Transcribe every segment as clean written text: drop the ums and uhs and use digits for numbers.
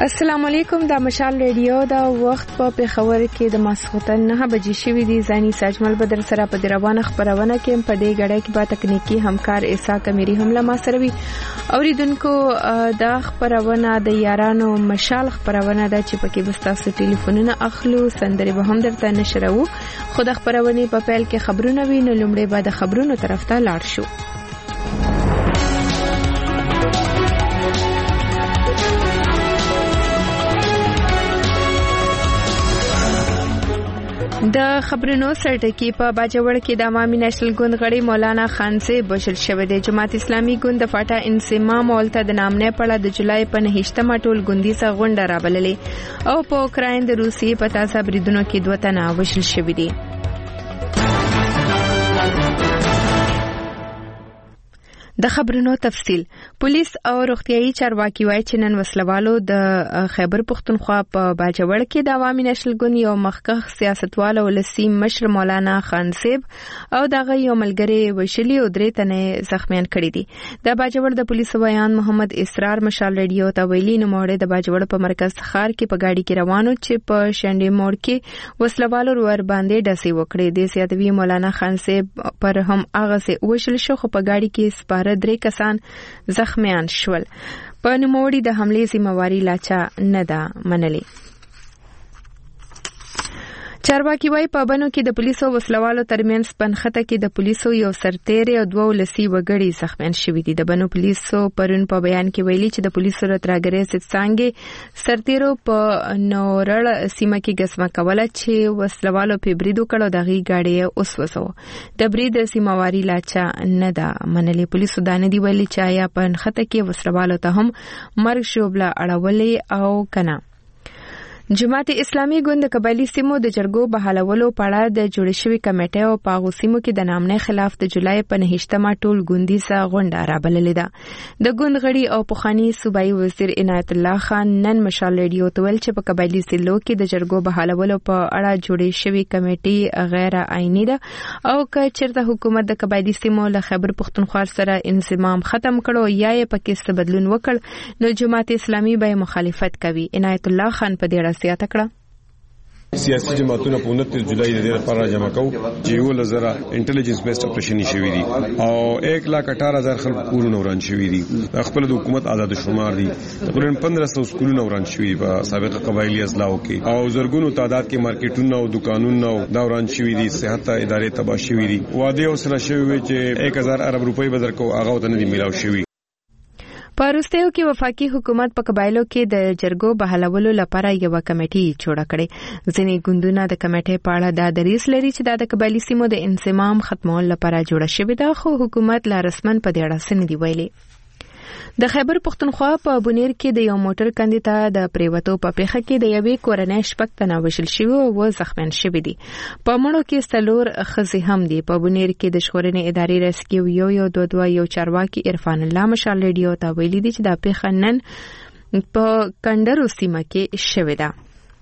السلام علیکم د مشال ریډیو دا وخت په پیښور کې د ماسختن 9 بجې شوې دي. زانی ساجمل بدر سره په روانه خبرونه کې په دې غړې کې با تکنیکی همکار عیسی کمیری هم لا ما سره وي. اوریدونکو دا خبرونه د یارانو مشال خبرونه ده چې پکې بستاسو ټلیفونونه اخلو سندري به هم درته نشرو. خو د خبرونه په پیل کې خبرونه وي نو لومړی به د خبرونو طرف ته لاړ شو. د خبرونو سرټکی په باجوړ کې د عوامي نېشنل ګوند غړي مولانا خان سے بشل شوه د جماعت اسلامي ګوند د فاټا انسمام اولته د نامنه پړه د جولای په 9 ټول ګوندي سره غونډه رابللې او په اوکراین د روسي په تازه بریدونو کې دوه تنه وشل شوه دي. د خبرونو تفصیل پولیس او روغتيایي چارواکي وايي چې نن وسلوالو د خیبر پختونخوا په باجوړ کې د عوامي نېشنل ګوند یو مخکخ سیاستوال ولسی مشر مولانا خان صاحب او دغه یو ملګری وشلی او درې تنه زخمیان کړي دي. د باجوړ د پولیسو بیان محمد اسرار مشال ریډیو ته ویلي نو موړ د باجوړ په مرکز خار کې په گاډي کې روانو چې په شنډې موړ کې وسلوالو ور باندې ډسې وکړي. د سیادوی مولانا خان صاحب پر هم هغه سه وشل شو خو په گاډي کې درې کسان زخمیان شول. په نوموړي د حملې ذمہواری لاچا نه ده منلې. چارواکي وايي په بنو کې د پولیسو وسلوالو ترمنځ پنخته کې د پولیسو یو سرتیر او دوه ولسی وګړي زخمیان شوي دي. د بنو پولیسو پرون په بیان کې ویلي چې د پولیسو ترګرې څنګه سرتیرو په نورړ سیمه کې غسمه کوله چې وسلوالو په بریدو کړو دغه گاډي اوس وسو. د برید سیمواري لاچا نه ده منلې. پولیسو دانه دی ویلي چې آیا پنخته کې وسلوالو ته هم مرګ شوبله اړولې او کنه. جماعت اسلامي ګوند قبایلی سیمو د جرګو بحالولو پړه د جوړ شوی کمیټه او پاغو سیمو کې د نامنه خلاف د جولای په 9 ټول ګوندي سره غونډه رابللې ده. د ګوند غړي او پخوانی صوبایي وزیر عنایت الله خان نن مشال ریډیو ته ویل چې په قبایلی سیلو کې د جرګو بحالولو په اړه جوړ شوی کمیټه غیر عیني ده او که چیرته حکومت د قبایلی سیمو له خیبر پختونخوا سره انضمام ختم کړو یا یې پکې څه بدلون وکړ نو جماعت اسلامي به مخالفت کوي. عنایت الله خان په دې سیاته کړه سیاسي جماعتونه په 29 جولای د دې لپاره جمع کوي چې یو لزره انټيليجنس بیسډ اپریشن شوی دي او 1,18,000 خلک کورونه وران شوی دي. خپل د حکومت آزاد شمار دي تقریبا 1500 سکولونه وران شوی په سابقه قبایلی اضلاعو کې او زرګونو تعداد کې مارکیټونه او دکانونه دا وران شوی دي. صحت ادارې تباہ شوی دي. واده او سره شوی چې 1000 ارب روپۍ بدر کو هغه ته نه دی ملاو شوی. په روستیو کې وفاقي حکومت په قبایلو کې د جرګو بحالولو لپاره یو کمیټه جوړه کړې. ځینې ګوندونه د کمیټې په اړه د دریس لري چې د قبایلی سیمو د انضمام ختمول لپاره جوړه شوې ده خو حکومت لا رسمن په دې اړه څه نه دی ویلي. د خیبر پختونخوا په بونیر کې د یو موټر کاندیدا د پریوتو په پیخه کې د یوې کورنۍ شپږ تنه وشل شوی او زخمیان شوي دي. په مړو کې څلور ښځې هم دي. په بونیر کې د ژغورنې ادارې رسکیو یو چارواکي عرفان الله مشال ریډیو ته ویلي دي چې د پیخه نن په کندرو سیمه کې شوې ده.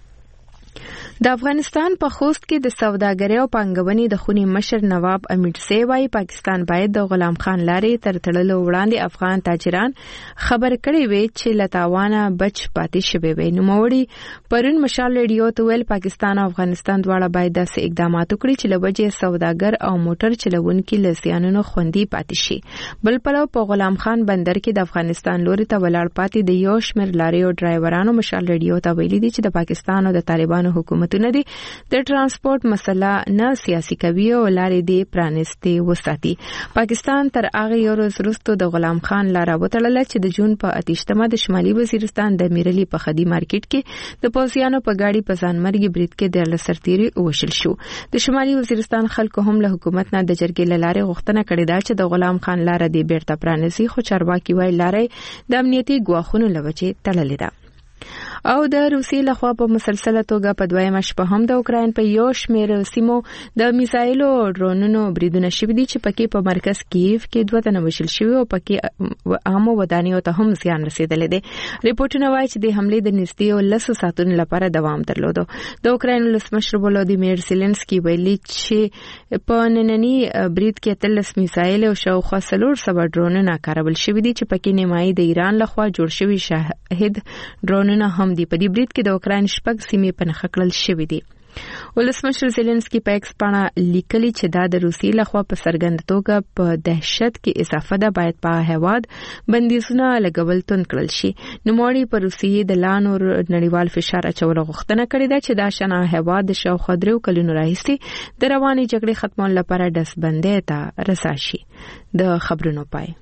د افغانستان په خوست کې د سوداګرۍ او پانګونې د خونی مشر نواب امیرزی وايي پاکستان باید د غلام خان لارې تر تړلو وړاندې افغان تاجران خبر کړي وي چې لتاوانه بچ پاتې شوي وي. نوموړي پرون مشال ریډیو ته ویل پاکستان او افغانستان دواړه باید داسې اقدامات وکړي چې لوجه سوداګر او موټر چلوونکي له زیانونو خوندي پاتې شي. بل پلو په غلام خان بندر کې د افغانستان لوري ته ولاړ پاتې د یو شمېر لارې او ډرایورانو مشال ریډیو ته ویلي دي چې د پاکستان او د طالبانو حکومتونه دي د ترانسپورت مسله نه سیاسي کوي او لارې دی پرانستي وساتي. پاکستان تر هغه یو ورځ وروسته د غلام خان لاره وتړله چې د جون په 28 د شمالي وزیرستان د میرلی په خدي مارکیټ کې د پوزیانو په گاډي په ځانمرګي برید کې د لسرتيري وشل شو. د شمالي وزیرستان خلکو هم له حکومت نه د جرګې لاره غوښتنه کړې ده چې د غلام خان لاره دی بیرته پرانسي خو چارواکي وايي لاره د امنیتي ګواښونو لوجه تړلې ده. او د روسي لخوا په مسلسله توګه په دویمه شپه هم د اوکراین په یو شمېر سیمو د میزایلو او ډرونونو بریدونه شوي دي چې پکې په مرکز کیف کې دوه تنه وشل شوي او پکې عامو ودانیو ته هم زیان رسیدلی دی. ریپورتونه وایي چې د حملې د نږدې 10 ساعتونو لپاره دوام درلودو. د اوکراین ولسمشر ولودیمیر زيلنسکي ویلي چې په ننني برید کې 13 میزایل او شاوخوا 400 ډرونونه کارول شوي دي چې پکې نیمایي د ایران لخوا جوړ شوي شاهد ډرونونه هم هم دي. په دې برید کې د اوکراین 6 سیمې په نښه کړل شوې دي. ولسمشر زيلنسکي په ایکس باندې لیکلي چې دا د روسي لخوا په څرګنده توګه په دهشت کې اضافه ده، باید په هواد بندیزونه لګول تون کړل شي. نوموړي په روسیې د لانو نړیوال فشار اچولو غوښتنه کړې ده چې دا شنه هواد د شاوخوا 3 کلونو راهیسې د روانې جګړې ختمولو لپاره دستبندۍ ته رسا شي. د خبرونو پای.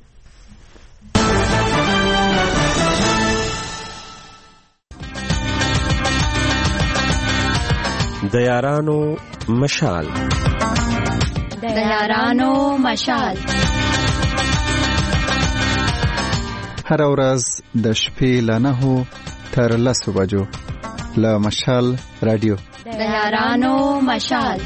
د یارانو مشال. د یارانو مشال. هر ورځ د شپې له 9 تر 10 بجو له مشال رادیو. د یارانو مشال.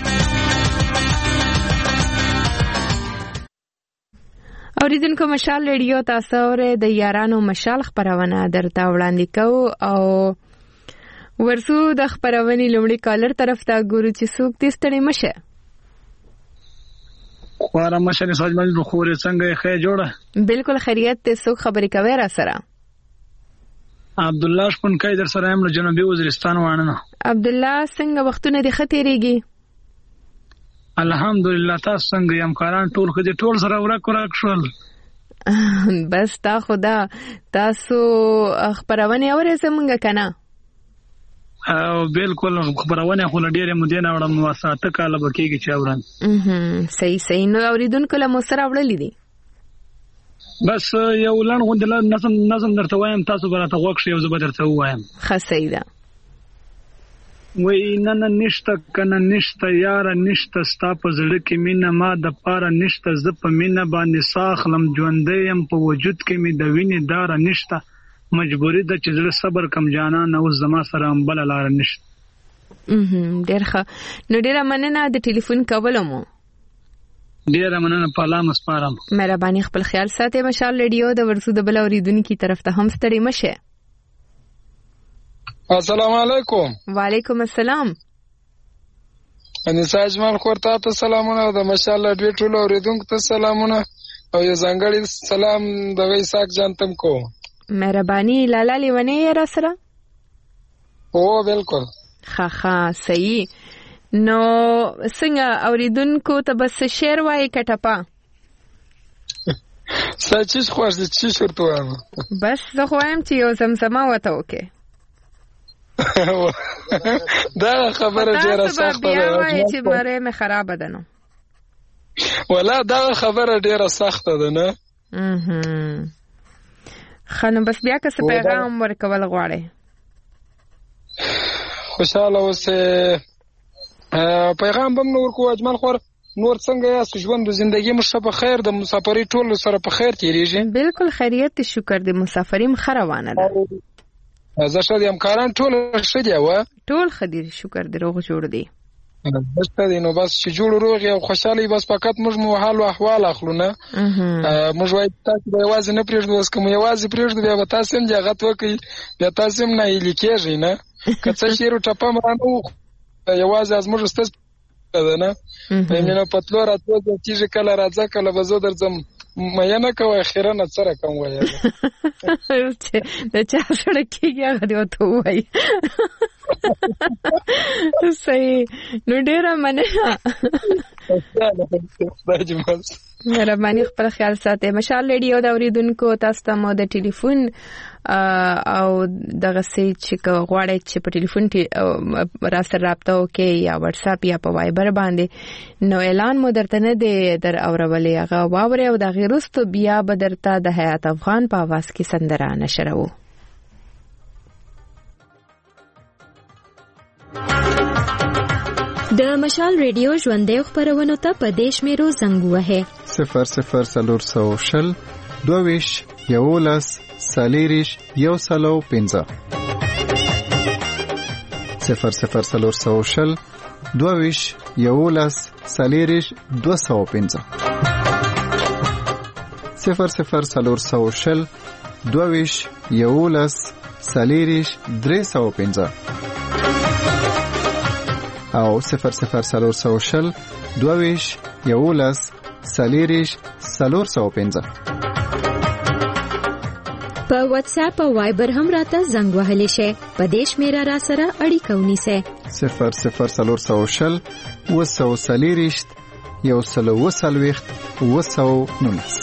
اوریدونکو مشال رادیو تاسو ورې د یارانو مشال خبرونه درته وړاندې کوو او ورسو د خبرونې لومړی کالر طرف ته ګورو چې څوک دې ستړي مشه. خواره مشه ساجمن بخوري څنګه ښه جوړه؟ بالکل خیریت ته. څوک خبرې کوي را سره؟ عبد الله شپونکای در سره هم له جنوبي وزیرستان وانه. عبد الله څنګه وختونه دې ختیریږي؟ الحمدلله. تاسو څنګه یم؟ کاران ټول خدي ټول سره ورک شول. بس تا خدا تاسو خبرونه اورې زمونږ کنه؟ او بالکل خبرونه خو ډیره مدینه وړم واسطه کاله بکیږي چې اورن. صحیح. نو اوریدونکو له مسره وړلې دي. بس یو لن غوندل نظم درته وایم، تاسو برته وښه یو زبر درته وایم. خسې ده. وای نن نشته کنه نشته یار نشته ستا په زړه کې مینه ما د پاره نشته، ز په مینه باندې ساخلم ژوندې يم په وجود کې می د وینې دار نشته، مجبوری د چې زړه صبر کم جانان او زما سره بل لار نشته. ډیرخه. نو ډیره مننه د ټلیفون کولو مو. ډیره مننه په لام سپارم. مهرباني خپل خیال ساتئ. مشال رادیو د ورسو د بل اوریدونکو طرف ته هم ستړي مشه. السلام علیکم. وعلیکم السلام. انیسا اجمل خورتا ته سلامونه، د مشال رادیو ټول اوریدونکو ته سلامونه او یو ځانګړی سلام د ویساک جانتم کو. مهرباني. لالا لیونی را سره؟ او بالکل. خا صحیح. نو څنګه اوریدونکو ته بس شعر وای کټپا؟ سچ خوښ دي چې شرط وایم. بس زه خوایم چې یو زمزمه وته وکي. دا خبره ډیره سخته ده. وای چې مره مې خراب ده نو. ولا دا خبره ډیره سخته ده نه. خنو بس بیا که څه پیغام ورکول غواړي؟ خوشاله اوسه. پیغام بم نور کو اجمل خور نور څنګه یاست؟ ژوند د ژوندۍ مشه په خیر، د مسافرۍ ټول سره په خیر تیریږي؟ بالکل خیریت شکر، د مسافرۍ خروانه ده. زه ښه یم، کاران ټول ښه دي؟ ټول ښه دي شکر، د روغ جوړ دي. بس دی نو بس چې جوړ روغ او خوشاله بس فقط موږ مو حال او احوال اخلو نه. موږ وایي تاسو به یوازې نه پرېږدو، اوس کوم یوازې پرېږدو بیا به تاسو هم جګت وکړي، بیا تاسو هم نه هیلې کېږئ نه. که څه شعر ټپه مرانه و یوازې از موږ ستاسو ده نه. مینه پتلو راتلو کېږي، کله راځه کله به زه درځم، مینه کوه اخیره نه څه رقم وایي. د چا سره کېږي هغه دې ورته ووایي. صحیح. نو ډیره مننه. مهرباني خپل خیال ساتئ. مشال رادیو د اوریدونکو تاسو ته مو د ټلیفون او دغه سي چې غواړئ چې په ټلیفون را سره رابطه وکړئ یا واتس اپ یا په وایبر باندې، نو اعلان مو درته نه دی در اورولې، هغه واورئ او د هغې وروسته بیا به درته د حیات افغان په اواز کې سندره نشروو. د مشال رادیو ژوندۍ خبرونو ته په دې شمیرو زنګ ووهئ 0040 22 11 سالیریش یو سلو 15 0040 22 11 سالیریش 215 0040 22 11 سالیریش 315 او 0040 22 11 سالیریش 415 په واتس اپ او وایبر هم راته زنګ وهلی شئ. په دې شمیره را سره اړیکه ونیسئ. 00340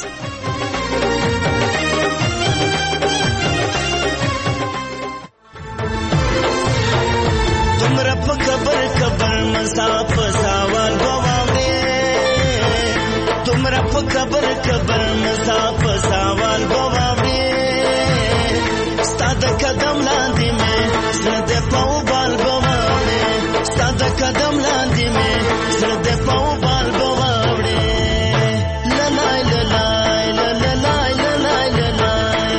تمرا په قبر مساف سوال بواوي تمرا په قبر مساف سوال بواوي ستاد قدم لاندې مې زړه په بال بواوي ستاد قدم لاندې مې زړه په بال بواوي لا لا لا لا لا لا لا لا لا لا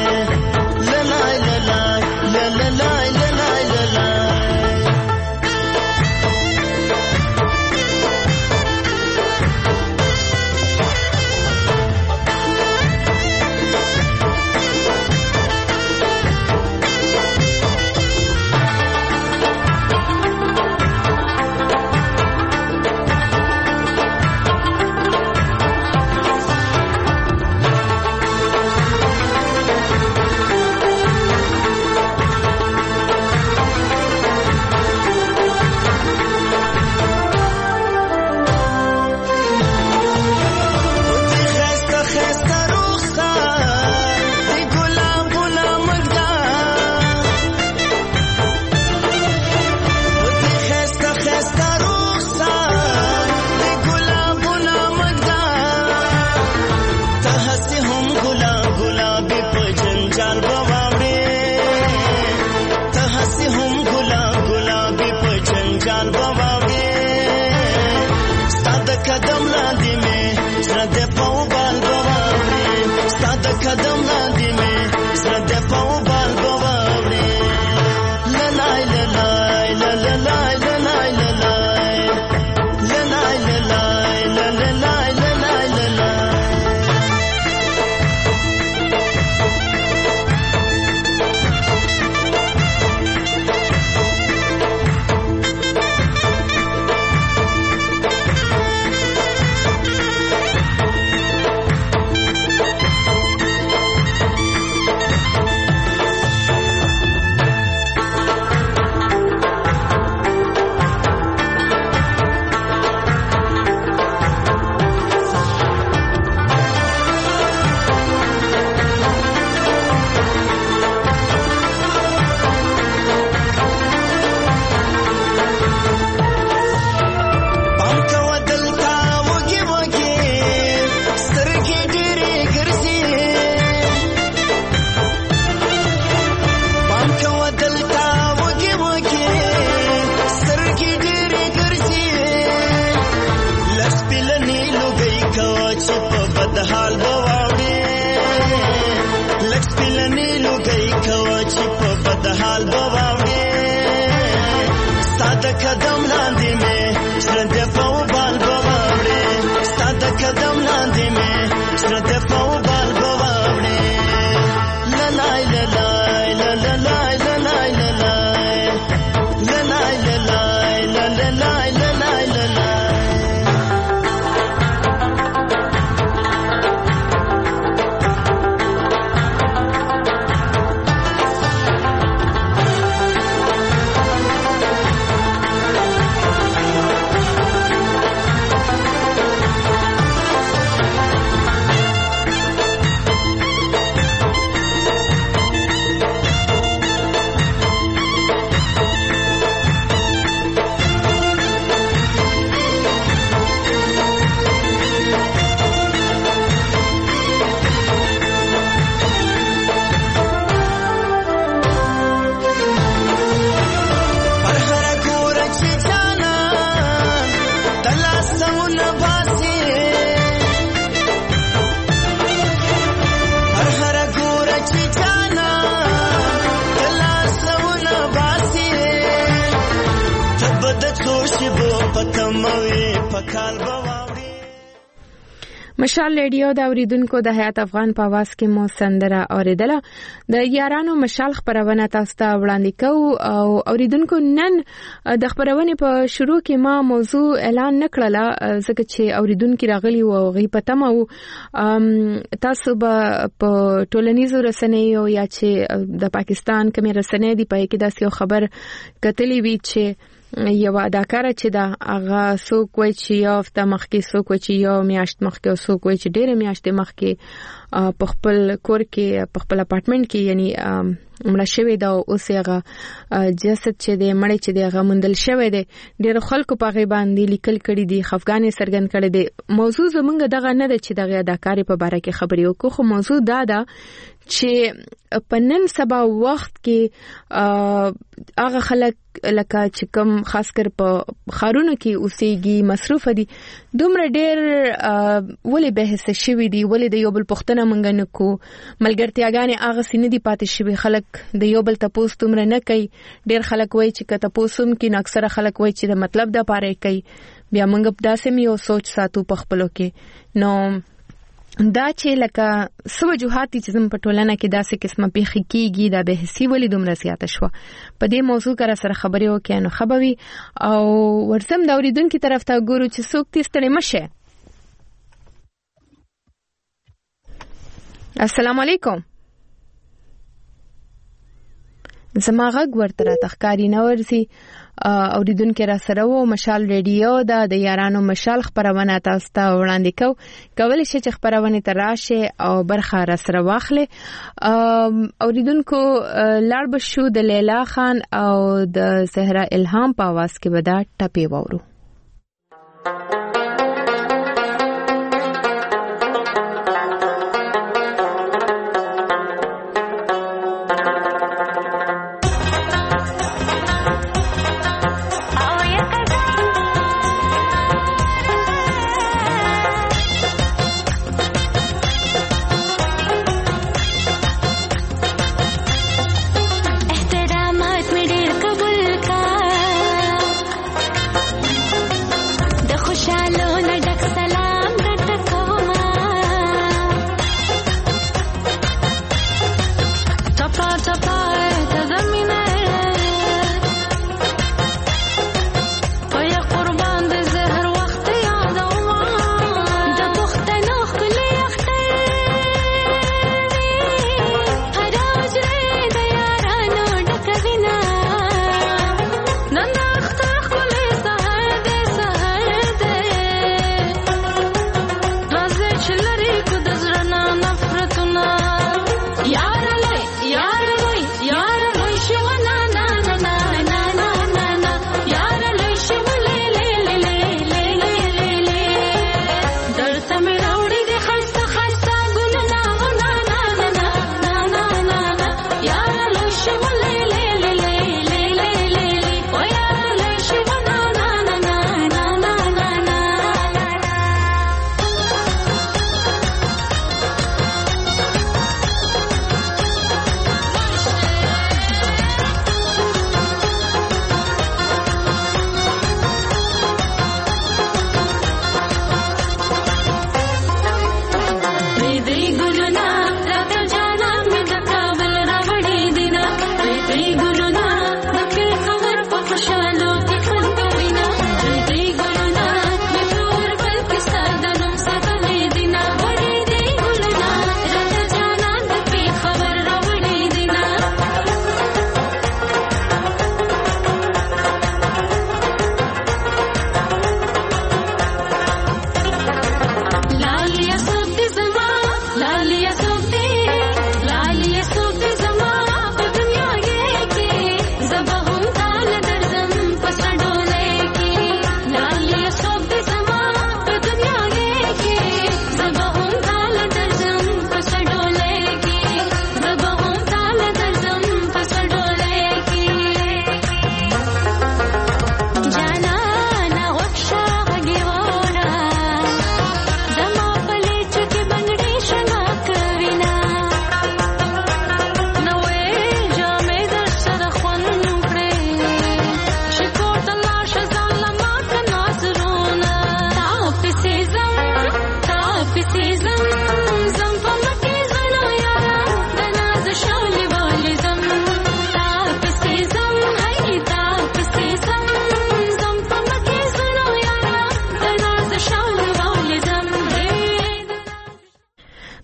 قدم لاندې مې زړه په بال بواوي لا لا لا لا لا لا لا لا لا لا قدم لاندې مې زړه په بال بواوي ستاد قدم لاندې مې زړه په بال بواوي لا لا لا لا لا لا لا لا لا لا مشال ریډیو د اوریدونکو د حیات افغان په आवाज کې مو سندره اوریدله. د یارانو مشال خبرونه تاسو ته وړاندې کوو او اوریدونکو نن د خبرونه په شروع کې ما موضوع اعلان نکړله ځکه چې اوریدونکو راغلي وو غي پته مو تاسو په ټولنیزو رسنیو یا چې د پاکستان کومې رسنۍ دی په کې داسې خبر کتلی وی چې یو اداکاره چې دا هغه څوک وای چې یو هفته مخکې څوک وای چې یو میاشت مخکې او څوک وای چې ډېر میاشتې مخکې په خپل کور کې په خپل اپارټمنټ کې یعنی مړه شوی دا اوس هغه جسد چې د مړی چې دغه مندل شوی دی ډېر خلکو په غي باندې لیکل کړي دي خفګانې سرګن کړي دي. موضوع زمونږ دغه نه ده چې دغه اداکارې په باره کې خبرې وکړو خو موضوع دا ده چې په نن سبا وخت کې هغه خلک لکه چې کوم خاص کر په خارونو کې اوسېږي مصروف دي دومره ډېر ولې بحث شوی دي ولې د یو بل پښتنه مونږ نه کو ملګرتیاګانې هغه سینې دي پاتې شوی خلک د یو بل تپوس دومره نه کوي. ډېر خلک وایي چې کته پوسوم کې اکثره خلک وایي چې د مطلب د پاره کوي بیا مونږ په داسې یو سوچ ساتو په خپلو کې نو دا چې لکه سو وجوهات چې زم په ټولنه کې داسې قسمه پیخي کیږي دا به حسي ولې دومره زیاته شو په دې موضوع کر سره خبرې وکړو نو خبوي او ورسم دا اوریدونکو طرف ته ګورو چې څوک تستړي مشه. السلام علیکم زما غږ ورته را تخکاری نه ورسي اوریدونکو را سره وو مشال ریډیو دا د یارانو مشال خبرونه تاسو ته وړاندې کوي شي چې خبرونه تراشه او برخه را سره واخلي. اوریدونکو لاړ بشو د لیلا خان او د زهرا الهام په आवाज کې ودا ټپي وورو.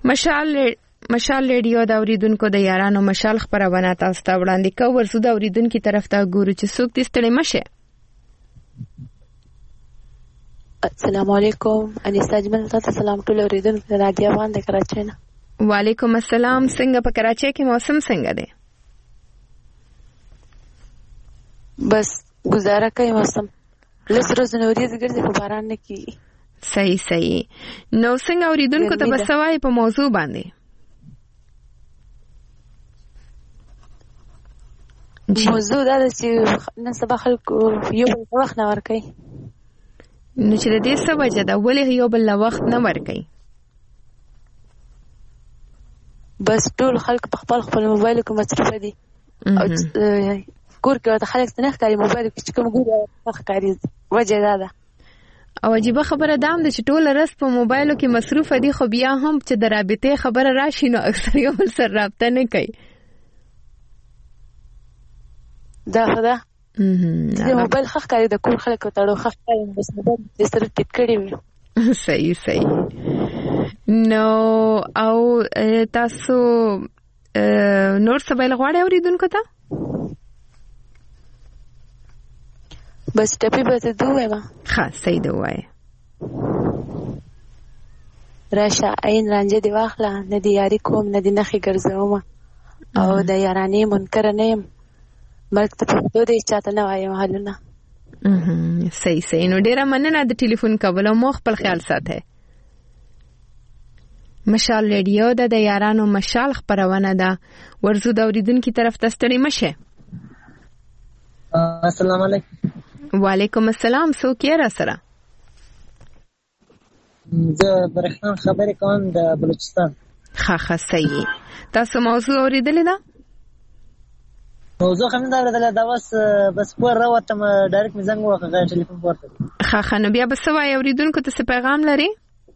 مشال ریډیو د اوریدونکو د یارانو مشال خبرونه تاسو ته وړاندې کوي. ورسو د اوریدونکو طرف ته ګورو چې څوک دې ستړي مشه. السلام علیکم. انیسا اجمل تاسو سلام ټول اوریدونکو د رادیو افغان د کراچۍ نه. وعلیکم السلام. څنګه په کراچۍ کې موسم څنګه دی؟ بس گزاره کوي موسم. لس ورځې وریځ ګرځي خو باران نه کیږي. صحیح. نو څنګه اوریدونکو ته بسوای په موضوع باندې؟ موضوع دا چې نن سبا خلکو یو بل وخت نه ورکوي. نو چې د دې څه وجه ده ولې یو بل وخت نه ورکوي؟ بس ټول خلک په خپل موبایل کې مصروف دي او کور کې ورته خلک څنګه ښکاري موبایل کې چې کوم ګوري ښکاري. وجه دا ده. او عجیبه خبره ده هم چې ټول رس په موبایلو کې مصروف دي خو بیا هم چې د رابطې خبره راشي نو اکثر یو بل سره رابطه نه کوي. دا خدا د موبایل ښکاري د کور خلک ته ښکاري بس موبایل دې سره ټیټ کړی وي. صحیح. نو او تاسو نور څه بل غواړئ اوریدونکو ته؟ بس ټپي به ته دوه ما ښه صحیح دی وایي. راشه عین رانجه دی واخله نه دی یاري کوم نه دی نخې ګرځوم او د یارانې منکر نه یم مرګ ته پښتو دی چاته نه وایم حالونه. صحیح. نو ډیره مننه د ټلیفون کولو. مو خپل خیال ساتئ. مشال ریډیو د یارانو مشال خبرونه ده. ورزو د اوریدونکو طرف ته ستړي مشه. السلام علیکم. وعلیکم السلام. څوک یې را سره؟ زه برخان خبرې کوم د بلوچستان. ښه صحیح. تاسو موضوع اوریدلې ده؟ موضوع خو نه اوریدلې ده. بس کور راوتم ډایرکټ مې زنګ وکړ ټلیفون پورته. ښه نو بیا بس وایي اوریدونکو ته څه پیغام لري؟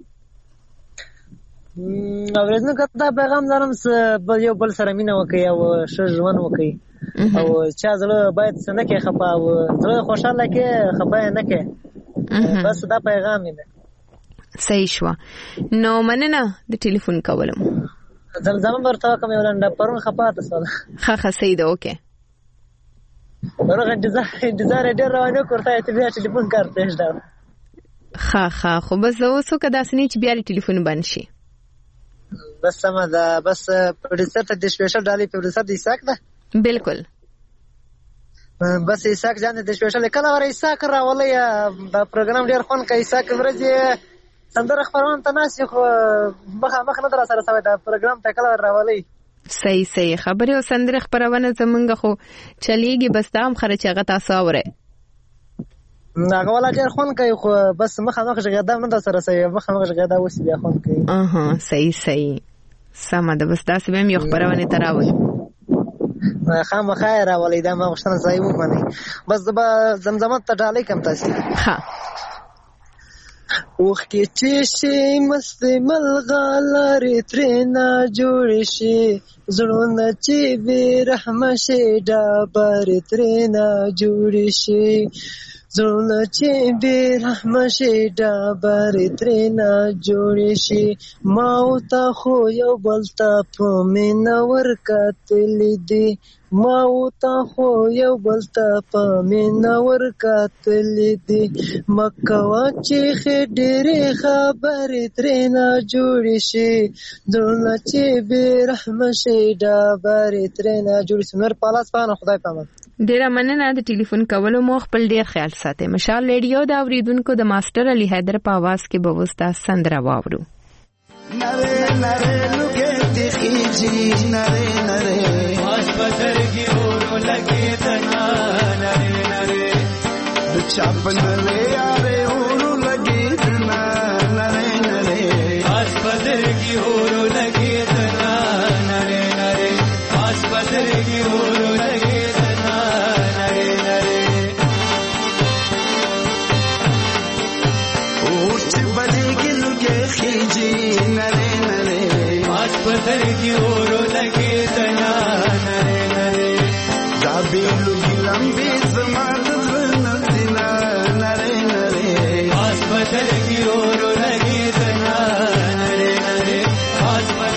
اوریدونکو ته پیغام لرم یو بل سره مینه وکړي او ښه ژوند وکړي او چا زړه باید څه نه کوي خفه او زړه خوشحاله کې خفه نه کوي. بس دا پیغام دی. صحیح شو. نو مننه د ټلیفون کولم. زمزمه ورته کوم یو لنډه پرون خپاته سول. ښه صحیح ده. اوکې ورغه انتظار ډېر روانه کوړته ته بیا ټلیفون کار پېښ دا. ښه خو بس اوس که داسې نه چې بیا ټلیفون بند شي. بس سمه ده. بس پروډوسر ته د سپیشل ډالۍ پروډوسر د ایساک ده. بالکل. بس ایساک جان د سپیشل کله ور ایساک راولې دا پروګرام ډیر خون کوي. ایساک ورځي سندره خبرونه ته ناسي خو مخ نه در سره سوي دا پروګرام ته کله راولې. صحیح خبره. او سندره خبرونه زمونږ خو چلیږي بس دا هم خره چې هغه تاسو اورئ. هغه ولا ډیر خون کوي خو بس مخ ژغدا نه در سره سوي. مخ ژغدا اوس بیا خون کوي. صحیح سمه ده. بس تاسو به یو خبرونه تراوي خامخا راولې دا ما غوښتنه ځای ومني. بس زمزمه ته ډالۍ کم تاسو. ها اوخ کې چې شي مست ملغلارې ترېنا جوړ شي زړونه چې بې رحمه شي ډبرې ترېنا جوړ شي زړونه چې بې رحمه شي ډبرې ترېنا جوړ شي. ما ورته خو یو بل ته په مینه ورکتلې دي. ما ورته خو یو بل ته په مینه ورکتلې دي. مه کوه چې ډېرې خبرې ترېنه جوړې شي زړونه چې بې رحمه شي ډبرې ترېنه جوړې شي. نور پالاس پانه خدای پامان. ډیره مننه د ټلیفون کولو. مو خپل ډیر خیال ساتئ. مشال ریډیو د اوریدونکو د ماستر علي حیدر په आवाज کې به وستا سندره واورو. نره نره لوګي تخیجی نره نره واش بدر کی اور لگے تنا نره نره چاپن لے یارے اور لگے تنا نره نره واش بدر کی اور لگے تنا نره نره واش بدر کی اور لگے تنا نره نره اور چ بلے کی لوګي خیجی نره نره واش بدر کی اور لگے تنا نره نره جابے لوګي لمبي زمان نزنا نره نره واش بدر کی اور لگے تنا نره نره واش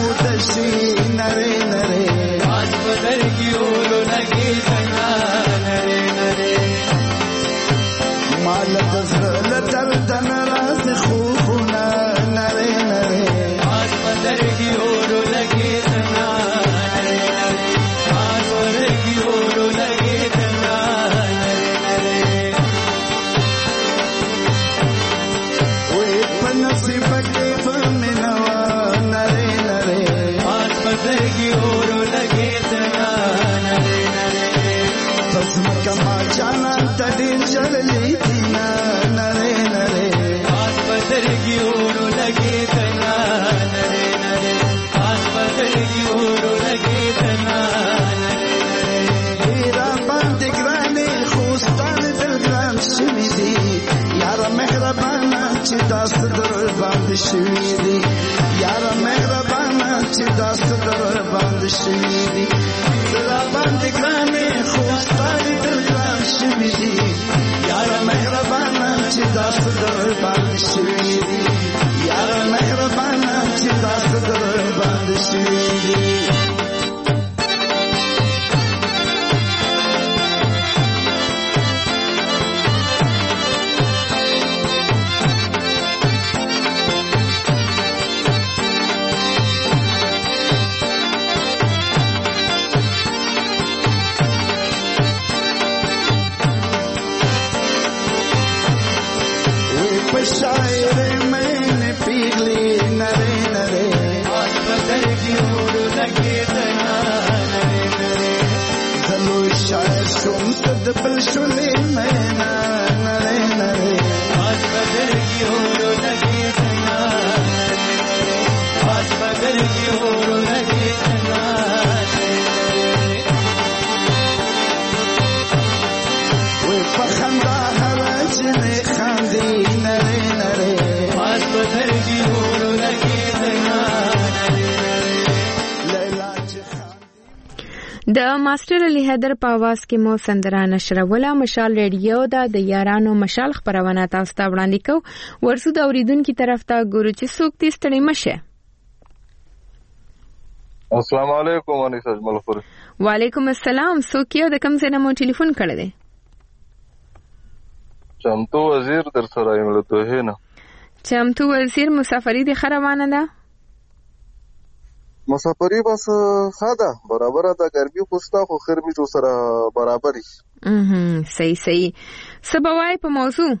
دشي نره نره आज बदर की ओर लगे तना नरे नरे مال دزل درد نراز خوبنا نره نره आज बदर की ओर लगे तना नरे नरे आज बदर की ओर लगे तना नरे नरे ओए पनसीब के फमनवा नरे नरे आज बदर की ओर लगे तना नरे नरे तस्म कमा जाना तड़िल चली थी नरे नरे आज बदर की ओर लगे तना नरे नरे आज बदर की ओर लगे तना नरे नरे हीरा बंद ग्राने खुस्तान दिल ग्राम शमीदी यार मेहरबाना ची दास्त दर बंद शमीदी यार मेहरबाना ची दास्त दर बंद शमीदी हीरा बंद ग्राने खुस्तान दिल ग्राम शमीदी यार मेहरबाना ची दास्त दर बंद शमीदी यार मेहरबाना ची दास्त दर बंद शमीदी शायर मैंने पीली नरे नरे आज बदर की ओर लगे तना नरे नरे चलो शायर सुन तदबल सुने मैना नरे नरे आज बदर की ओर लगे तना नरे नरे आज बदर की ओर लगे तना नरे नरे वो पखंदा हराज ने खांदी नरे नरे आज बदर की ओर लगे तना नरे नरे د ماستر علي حیدر په आवाज کې مو سندره نشروله. مشال ریډیو دا د یارانو مشال خبرونه تاسو ته وړاندې کو. ورسو د اوریدونکو طرف ته ګورو چې څوک دې ستړي مشه. السلام علیکم انیس اجمل خور. وعلیکم السلام. څوک یو د کوم ځای نه مو ټلیفون کړی دی؟ چمتو وزیر در سره یم له دوه نه. چمتو وزیر مسافری دی خروانه ده؟ مسافری بس خاده برابر ده ګرمي خوستا خو خرمی جو سره برابرې. صحیح. سبوای په موضوع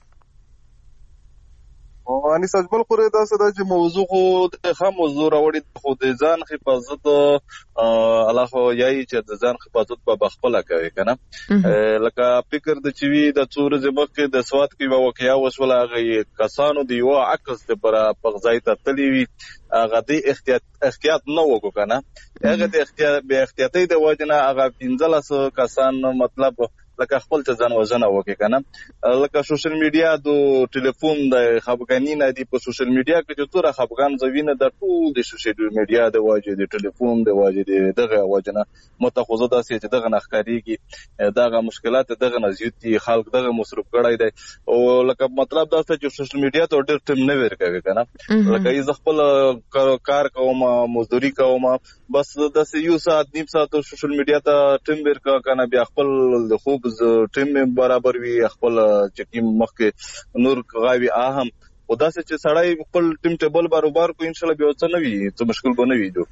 انیس اجمل خور دا څه ده چې موضوع خو د خام موضوع راوړي خو د ځان حفاظت الله خو یای چې د ځان حفاظت په بخپله کوي کنه. لکه فکر د چوي د څور زمکه د سواد کې یو واقعیا وسوله هغه کسانو دی یو عکس د پر پغځای ته تلی وی هغه د احتیاط نه وکړو کنه. هغه د احتیاطي د وجنه هغه 15 کسان مطلب لکه خپل ته ځان وژنه وکړي کنه. لکه سوشل میډیا د ټلیفون د خبرګانی نه دی په سوشل میډیا کې چې تور خبرګان زوینه د ټول د سوشل میډیا د واجب د ټلیفون د واجب دغه وجنه متخصصه داسې چې دغه نخکاریږي دغه مشکلات دغه نزیوتی خلک دغه مصرف کړای دی او لکه مطلب دا چې سوشل میډیا ته ډېر ټیم نه ورکوي کنه. لکه یې خپل کار کوم مزدوري کوم بس د یو ساعت نیم ساعت سوشل میډیا ته ټیم ورکا کنه بیا خپل خوب ټیم برابر وي خپل چې مخکې نور غاوي اهم او داسې چې سړی خپل ټیم ټیبل برابر کو ان شاء الله به څه نه وي څه مشکل به نه وي جو.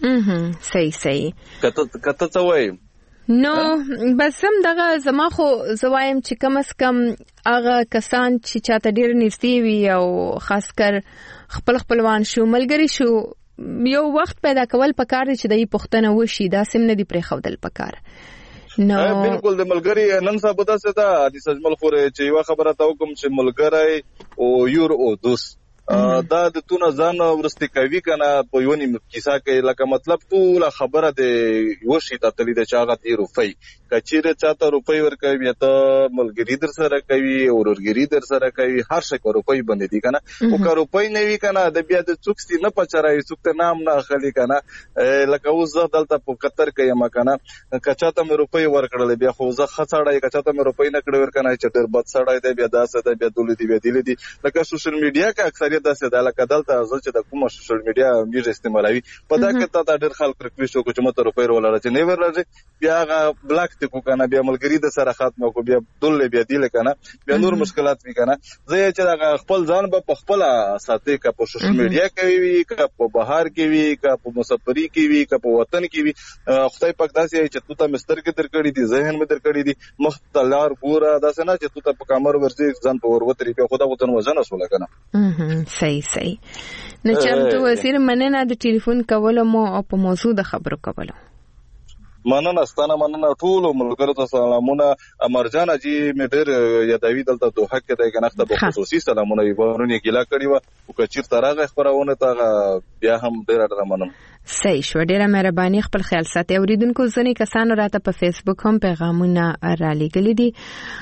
صحیح کته څه وایي نو بس هم دغه زما خو زوایم چې کم از کم هغه کسان چې چاته ډیر نږدې وي او خاص کر خپلوان شو ملګری شو یو وخت پیدا کول پکار دي چې دای پښتنه وشي دا سم نه دی پرې خودل پکار. نو بالکل د ملګری نن سبا دا څه ده د سجمل خورې چې یو خبره تا کوم چې ملګری او یور او دوست دا د تونه ځان ورستي کوي کنه په یو نیم کیسه کې لکه مطلب ټول خبره د یو شي ته تللی د چاغه دی روپۍ کچیره چاته روپۍ ورکوي یا ته ملګری در سره کوي او ورګری در سره کوي هر څه کو روپۍ باندې دي کنه او که روپۍ نه وی کنه د بیا د څوکستي نه پچرای څوک نام نه خلی کنه لکه اوس زه دلته په قطر کې یم کنه کچاته مې روپۍ ورکړل بیا خو زه خڅړای کچاته مې روپۍ نه کړې ورکنه چې ډېر بد سړای دی بیا داسه دی بیا دولې دی بیا دلی دی لکه سوشل میډیا کې اکثریت وی داسې د لکه دلته زه چې د کومه سوشل میډیا میډیا استعمالوي په دا کې تا ډېر خلک ریکویسټ وکړو چې مته روپۍ ولر چې نه ورځي بیا هغه بلاک ته کو کنه بیا ملګری د سره ختمه کو بیا دل بیا دی لکنه بیا نور مشکلات وی کنه زه چې خپل ځان په خپل ساتي کا په سوشل میډیا کې وی کا په بهر کې وی کا په مسافری کې وی کا په وطن کې وی خدای پاک داسې چې تو ته مستر کې درکړی دي ذهن مې درکړی دي مختلار ګوره داسې نه چې تو ته په کمر ورځي ځان په وروتري په خدا وطن وزن وسول کنه صحیح نو چمتو وزیر مننه د ټلیفون کولو مو او په موضوع د خبرو کولو مننه ستانه مننه ټول ملګرو ته سلامونه امرجان اجي مې ډېر یادوي دلته دوه کې د کناخته په خصوصي سلامونه ورونی ګیلا کړی و او کچیر ترغه خبرونه ته بیا هم ډېر مننه صحیح شو ډېر مهرباني خپل خیال ساتي اوریدونکو ځنې کسانو راته په فیسبوک هم پیغامونه را لګلي دي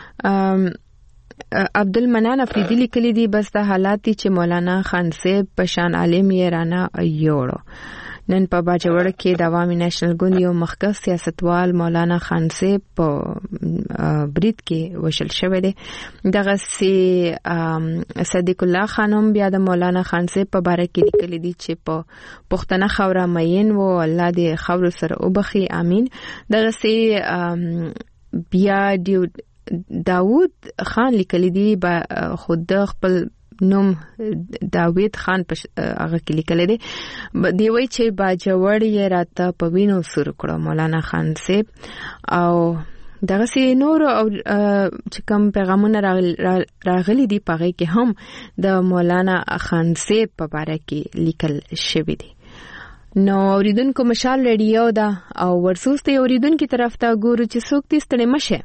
عبدالمنان افریدی لیکلی دی بس د حالات چې مولانا خان صاحب پشان عالم یې رانه ایوړو نن په باجوړ کې د عوامي نېشنل ګوند یو مخکښ سیاستوال مولانا خان صاحب په برید کې وشل شوی دی دغه سي صدیق الله خانم بیا د مولانا خان صاحب په باره کې لیکلی دی چې په پښتنه خوره مین و الله دې خور سره وبخي امين دغه سي بیا داوود خان لیکلی دی خود خپل نوم داوود خان په هغه کې لیکل دي دی وی چې باجوړ یې راته په وینو سور کړو مولانا خان صاحب او دغه سي نور او چې کوم پیغامونه راغلي دي په هغه کې هم د مولانا خان صاحب په اړه کې لیکل شوی دي نو اوریدونکو مشال ریډیو دا او ورسوسته اوریدونکو طرف ته ګورو چې څوک دې ستړي مشه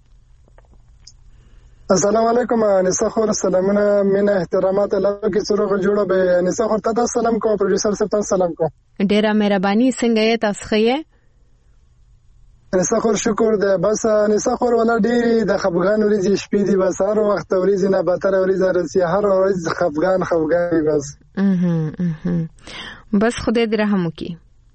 السلام علیکم انیسا خور سلامونه مینه احترامات الله کی سره جوړه به انیسا خور ته سلام کوم پروډوسر صاحب ته سلام کوم ډیره مهرباني څنګه یې تاسو ښه انیسا خور شکر ده بس انیسا خور ولا ډیری د خفغان ورځې شپې دی بس هر وخت ورځې نه بهتر ورځې رسي هر ورځ خفغان بس بس خدای دې رحم وکړي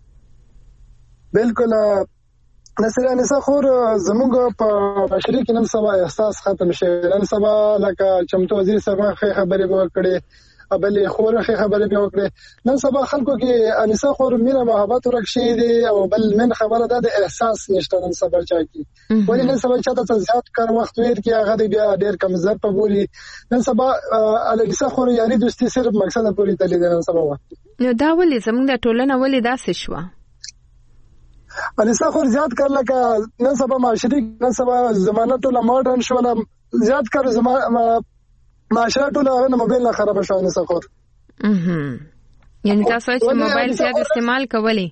بالکل نصر انیسا خور زموږ په بشری کې نن سبا احساس ختم شوی نن سبا لکه چمتو وزیر صاحب خبرې وکړي ابل خور خبرې وکړي نن سبا خلکو کې انیسا خور مینه محبت ورکشي دي او بل من خبره ده د احساس نشته نن سبا چا کې ولې نن سبا چاته زیات کار وخت ویر کې هغه بیا ډېر کمزور په بولی نن سبا انیسا خور یاري دوستي صرف مقصد پوری تللی نن سبا نو دا ولې زموږ د ټولنه ولې داسې شو انیسا خور زیات کار لکه نن سبا معاشري نن سبا زمانه ټوله ماډرن شو زیات کار معاشره ټوله موبایل نه خراب شو انیسا خور یعنی تاسو چې موبایل زیات استعمال کولی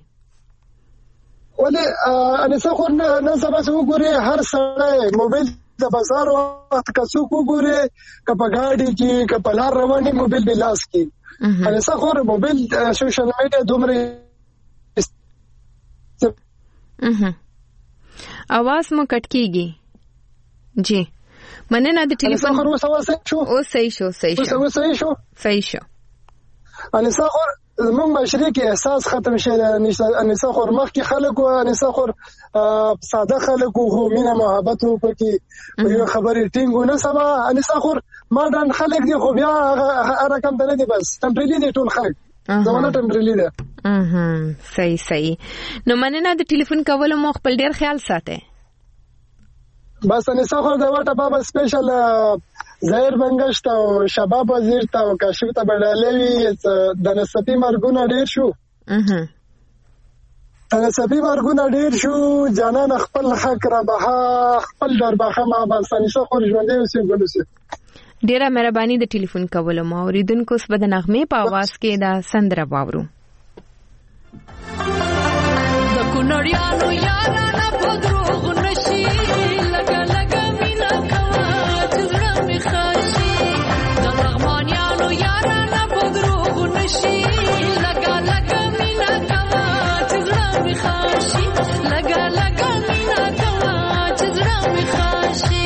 ولې انیسا خور نن سبا څو ګوري هر سړی موبایل د بازار وخت کڅو کو ګوري کپا گاډي کې کپا لار رواني موبایل بلاس کې انیسا خور موبایل سوشل میډیا دومره आवाज مو کټ کیږي جی مننه د ټلیفون او صحیح شو انیسا خور زموږ معاشري کې احساس ختم شوی انیسا خور مخکې خلک او انیسا خور ساده خلک او مینه محبت وکړي یو خبرې ټینګ نه سبا انیسا خور ماډرن خلک دي خو بیا هغه رقم نه دي بس تمپریلی دي ټول خلک زمونه تمپریلی ده صحیح نو مننه د ټلیفون کولو مو خپل ډیر خیال ساته بس انیسا خور د وټه بابا سپیشل ظاهر منګشت او شباب وزیر ته او کاشف ته بدلوي د نسبی مرګونه ډیر شو نسبی مرګونه ډیر شو جانان خپل حق را بها خپل دربخه ما بس انیسا خور ژوندې اوسې ګلوسه ډیره مهرباني د ټلیفون کولو ما اوریدونکو اوس به د نغمې په आवाज کې دا سندره واورو د کونړیانو یارانه په دروغ نشي لګا لګا مینا کوا چې زړه می خاشي د لغمانیانو یارانه په دروغ نشي لګا لګا مینا کوا چې زړه می خاشي لګا لګا مینا کوا چې زړه می خاشي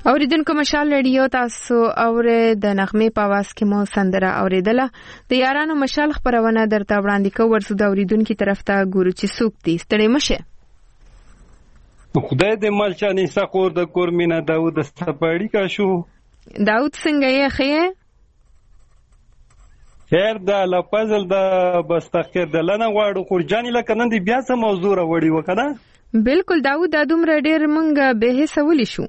اوریدونکو مشال رادیو تاسو اوره د نغمه په आवाज کې مو سندره اوریدله. د یارانو مشال خبرونه درته وړاندې کوو. ورسو د اوریدونکو طرف ته ګورو چې څوک دي. ستړي مشه. خدای دې مالچانې سقور د کورمینا داوود سپاړی کا شو. داوود څنګه یې خیر؟ خیر دا لپازل د بستخیر د لنه غواړو خورجانی لکه نن دی بیا څه موضوع راوړی وکنه. بالکل داوود د دومره ډیر مونږ به حسولې شو.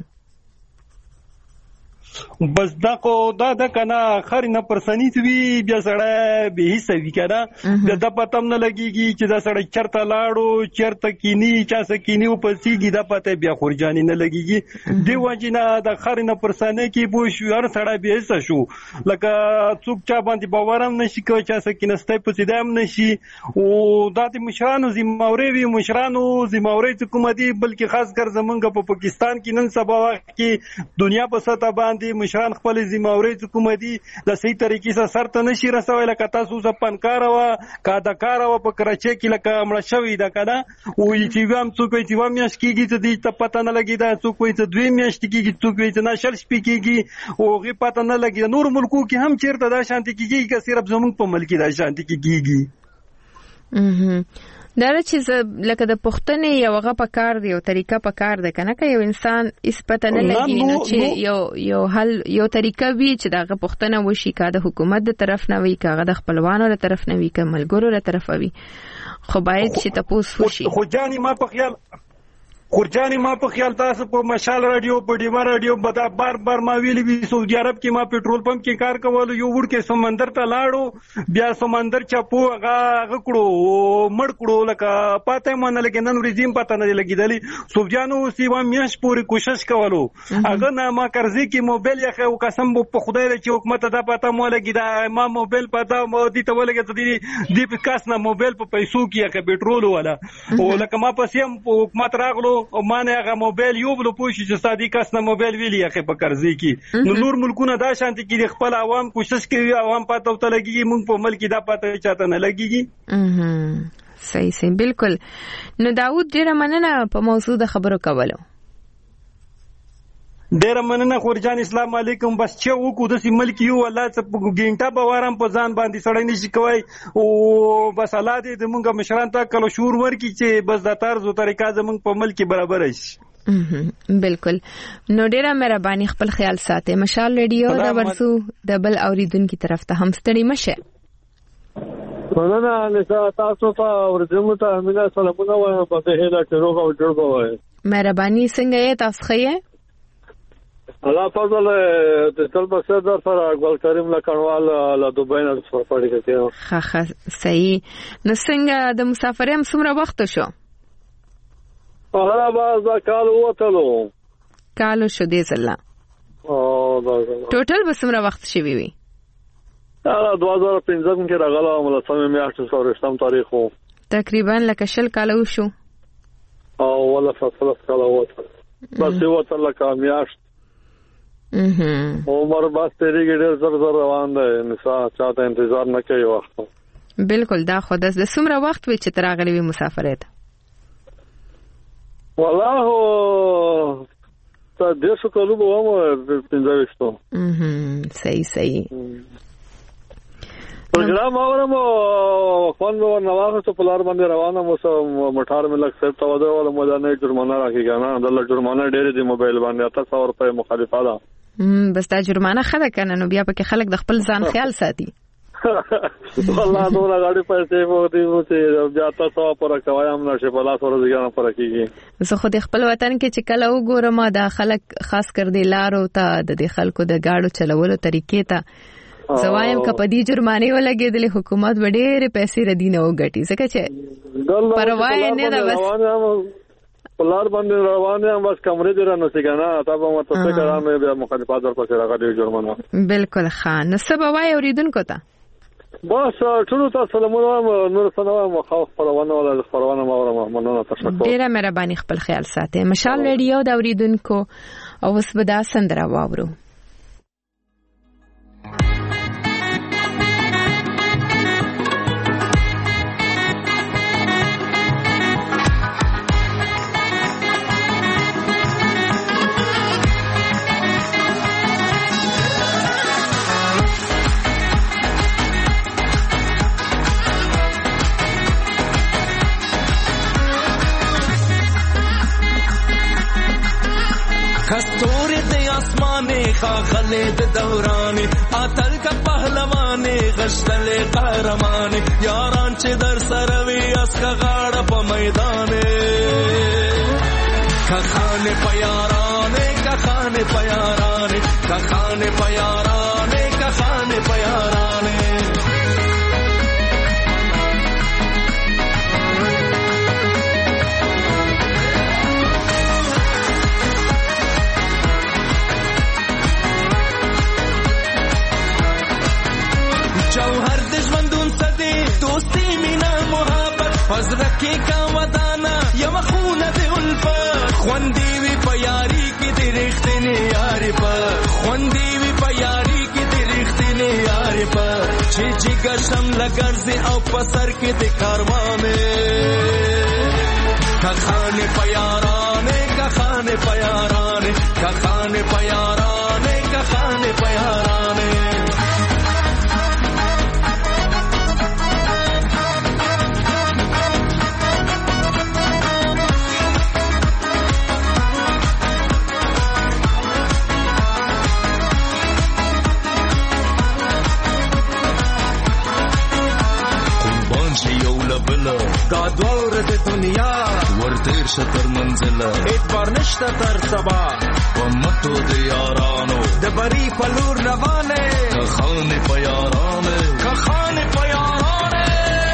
بس دا کو دا د کنه اخر نه پرسنیت وی بیا سړی به حصہ وی کنه د پتم نه لګیږي چې دا سړی چرته لاړو چرته کینی چا سکینی او پسیږي دا پته بیا خورجانی نه لګیږي دی وجنه د اخر نه پرسنه کې بو شو هر سړی به حصہ شو لکه څوک چا باندې باورم نشي کوي چا سکینسته پسیدم نشي او د مشرانو ذمہوری وی مشرانو ذمہوری حکومتي بلکې خاص کر زمونږ په پاکستان کې نن سبا وخت کې دنیا په سطح باندې مشران خپل ذمہوری حکومتي د صحیح طریقې سره سرته نشي رسوي لکه تاسو ځپنکار وا کادکار وا په کراچۍ کې لکه مړ شوی دا کنه او چې وام څوک چې وام یاش کیږي ته دې ته پته نه لګي دا څوک چې دوی میاشت کیږي څوک چې نه شل شپې کیږي او غي پته نه لګي نور ملکو کې هم چیرته دا شانتي کیږي که صرف زموږ په ملک دا شانتي کیږي. دا چې لکه د پښتنې یو غو په کار دی او طریقه په کار ده کنه که یو انسان اثبات نه لګي نو چې یو حل یو طریقه وی چې دغه پښتنه وشي کا د حکومت د طرف نه وی کا د خپلوانو له طرف نه وی کا ملګرو له طرف وی خو باید چې تاسو وشي. خو جاني ما په خیال تاسو په مشال رادیو په ډیما رادیو بدا بار ما ویلی وی سعودي عرب کې ما پېټرول پمپ کې کار کول یو وړ کې سمندر ته لاړو بیا سمندر چپو هغه کړو مړ کړو لکه پاتې مونږ لکه نن ورځیم پته نه لګیدلی سوجانو سیوا میاش پوری کوشش کولو هغه نه ما قرضې کې موبایل یې خو قسم په خدای چې حکومت دا پته مو لګیدا ما موبایل پته مو دي ته ولګی دې په کاس نه موبایل په پیسو کې کې پېټرول ولا او لکه ما پسې حکومت راغلو او مانه هغه موبایل یو بل پوښي چې سادي کس نه موبایل ویلی هغه په قرضې کې نو نور ملکونه دا شانتي کې خپل عوام کوشش کوي عوام پته وته لګي موږ په ملک دا پته چاته نه لګيږي. صحیح بالکل. نو داوود ډیره مننه په موضوع د خبرو کولو. ډیر مننه خورجان اسلام علیکم. بس چې وکړو د ملک یو الله څه ګینټه به وارم په ځان باندې سړی نشي کوي او بس الله دې زمونږ مشران ته کله شعور ورکړي چې بس د طرز او طریقه زمونږ په ملک برابر شي. بالکل. نو ډیره مهرباني خپل خیال ساتئ. مشال رادیو دا ورسو دبل اوریدونکو طرف ته هم ستړي مشه. مننه نساء تاسو ته ورځم ته امینه سلامونه وایم په دې هله چې روغ او جوړ وای. مهرباني څنګه یې تاسو خیه؟ الله فضل د تل بسر در سره ګل کریم لکړوال له دوبۍ نه سفر کړی. ښه صحیح. نو څنګه د مسافرۍ هم څومره وخت شو؟ هغه باز کال وته کالو شو دې زله. ټوټل به څومره وخت شوی وي؟ 2015 کې راغله ملسمه میاشت 28 تاریخ وو. تقریبا لکه شل کالو شو. او ولا فاصله کالو وته. بس یو تر لکه میاشت. عمر بس تیریږي ډېر زر روان دی نساء چاته انتظار نه کوي وخت. بالکل دا خو د څومره وخت وي چې تراغلی وي مسافرت؟ والله ته دې څه کولو به مو 15 صحیح. پروګرام اورم خپل نو واغسته په لار باندې روانه مو موټر مې لک سپ تاوده ولا مودانه جرمانه راکېږي نه د جرمانه ډېر دی موبایل باندې 800 روپے مخالفه ده. بس دا جرمانه خده کنه نو بیا پکې خلک د خپل ځان خیال ساتي. والله نو غاډي پیسې مو دي چې بیا تاسو پر کوي هم نشه په لاس ورځګانه پر کېږي. زه خو د خپل وطن کې چې کله وګورم دا خلک خاص کر دی لارو ته د خلکو د گاډو چلولو طریقې ته زوایم کپدی جرمانه ولګېدلې حکومت وړې پیسې ردینه وګټي ځکه چې پروا نه ده بس پلار باندې روانه هم بس کمرې دې رانه څنګه تاسو مو ته څنګه راځي بیا مخالفت در پسې راغلي جرمانه. بالکل خان نو سبا وای اوریدونکو ته بس ټول تاسو سلامونه نور سنوا مخاف پروانه ولا پروانه مورم مننه تشکر. ډیره مهرباني خپل خیال ساتئ. مشال رادیو د اوریدونکو او وسبدا سندره واورو. خاغلې د دورانې اتل کا پهلوانې غشتلې قهرمانې یاران چې در سره وي اسکه غاړه په میدانې کخانې په یارانې کخانې په یارانې کخانې په یارانې کخانې په یارانې جوهر د ژوندون صدې دوستي مینا محبت حضرت کې کا ودانا یو خونه د الفت خوندې وی په یاري کې د رښتینې یاري په خوندې وی په یاري کې د رښتینې یاري په چې جګشم لګرځي او په سر کې د کاروانې کخانې په یارانې کخانې په یارانې کخانې په یارانې کخانې په یارانې دا دوره د دنیا ورتیر شتر منزله اعتبار نشته تر سبا په متو د یارانو د بری په لور روانه کخانې په یارانه کخانې په یارانه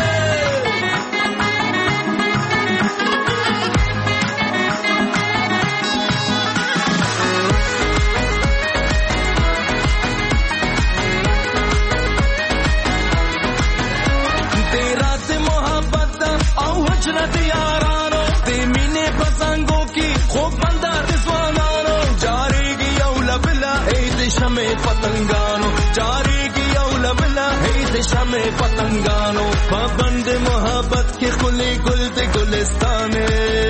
حجرت یارانو دی مینه پسنگو کی خوب بندر زوانانو جاری گی اولا بلا اید شمع پتنگانو جاری گی اولا بلا اید شمع پتنگانو پابند محبت کی خلی گل دی گلستانے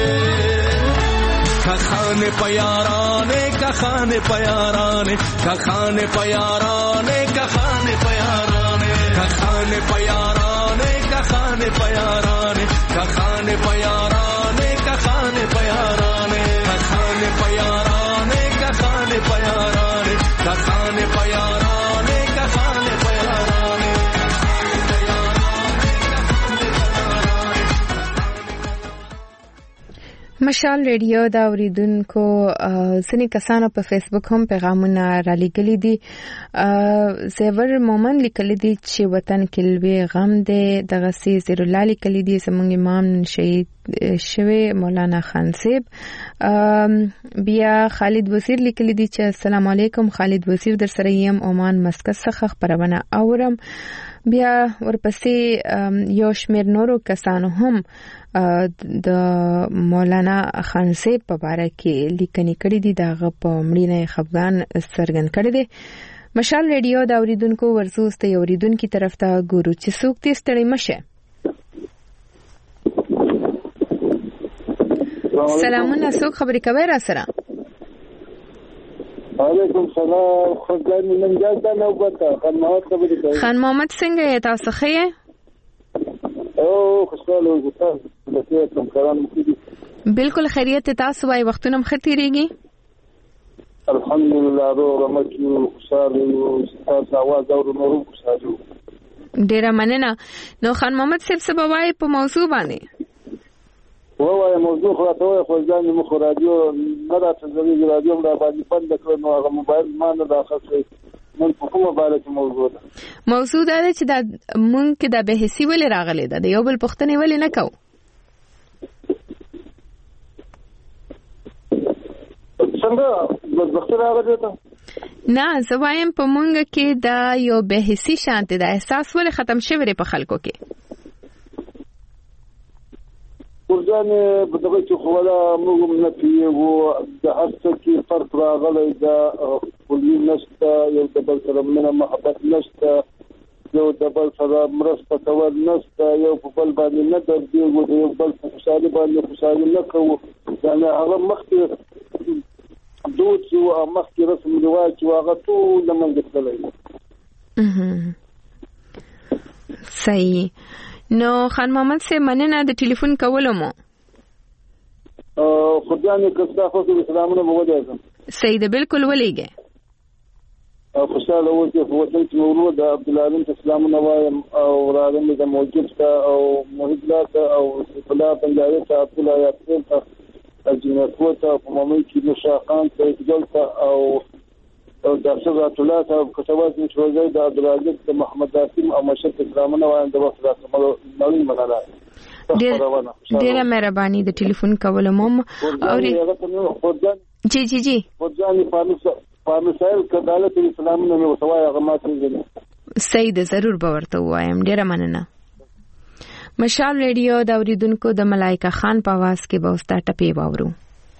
کخانې پیارانے کخانې پیارانے کخانې پیارانے کخانې پیارانے کخانې پیارانے کخانې پیارانے کخانې پیارانے کخانې پیارانے کخانې پیارانے کخانې پیارانے کخانې پیارانے کخانې پیارانے مشال ریډیو دا اوریدونکو ځینې کسانو په فیسبوک هم پیغامونه را لېږلي دي. زیور مومن لیکلی دی چې وطن کې لوی غم دی. دغسې زیر الله لیکلی دی زموږ امام شهید شوی مولانا خان صاحب. بیا خالد وزیر لیکلی دی چې السلام علیکم، خالد وزیر در سره یم، عمان مسقط څخه خبرونه اورم. بیا ورپسې یو شمېر نورو کسانو هم د مولانا خان صاحب په باره کې لیکنې کړې دي. دغه په مړینه خفګان څرګند کړی دی. مشال ریډیو د اوریدونکو ورزوس ته یو اوریدونکي طرف ته ګورو چې څوک دې ستړی مشه. سلامونه، څوک خبرې کوي را سره؟ وعلیکم سلام. خدای نن جلسه نو پتا خان محمد خبرې کوي. خان محمد څنګه یې؟ تاسو ښه یې؟ او خوشاله اوسئ. بالکل خیریت. تاسو وايي وختونه مخ تیریږي؟ الحمدلله روغ مچو خوشاله یو. تاسو आवाज اورو نو خوشاله. ډیره مننه. نو خان محمد صاحب څه وایي په موضوع باندې؟ وای موضوع خو ته خو ځان مخ رادیو نه راځي، رادیو مړه باندې بند کړو نو هغه موبایل ما نه داخل شي. من په کومه باندې موضوع ده؟ موضوع دا چې دا مونږ کې د بحثي ولې راغلي ده، د یو بل پوښتنې ولې نه کوو؟ څنګه بدبخت راغلی ده؟ نه زه وایم په مونږ کې دا یو بحثي شانته ده. احساس ولې ختم شوی دی په خلکو کې؟ ورځانه په دغه چې خو ولا موږ نه پیو د هر څه کې فرق راغلی ده. کلی نشته، یو د بل سره مینه محبت نشته، یو د بل سره مرسته کول نشته، یو په بل باندې نه دردېږو، د یو بل په خوشحالي باندې خوشحالي نه کوو. یعنې هغه مخکې دود چې و مخکې رسم رواج چې هغه ټول له منځه تللی و. صحیح. نو خان محمد صاحب مننه د ټلیفون کولو مو. خدای که تاسو د اسلامونو مو ودی. صحیح ده، بالکل ولېږه. خوشاله اوسئ په وطن کې مې ورور د عبدالعلیم ته سلامونه وایم او وراره مې د موجود ته او محیط الله ته او صفلا بنجاري ته عبدالله یاسین ته جنیتو ته په مامي کې نوشا خان ته اقبال ته او ډاکټر رات الله ته کتابات مې شوزي د عبدالعزیز ته محمد قاسم او مشرف سلامونه وایم د وخت راځم نړۍ مننه ډیره مهرباني د ټلیفون کولو مم او جی ورځاني فارمسایل کدالت اسلام نه وسوای هغه ماته صحیح ده ضرور به ورته وایم ډیره مننه مشال ریډیو د اوریدونکو د ملائکه خان په आवाज کې به اوستا ټپی واورو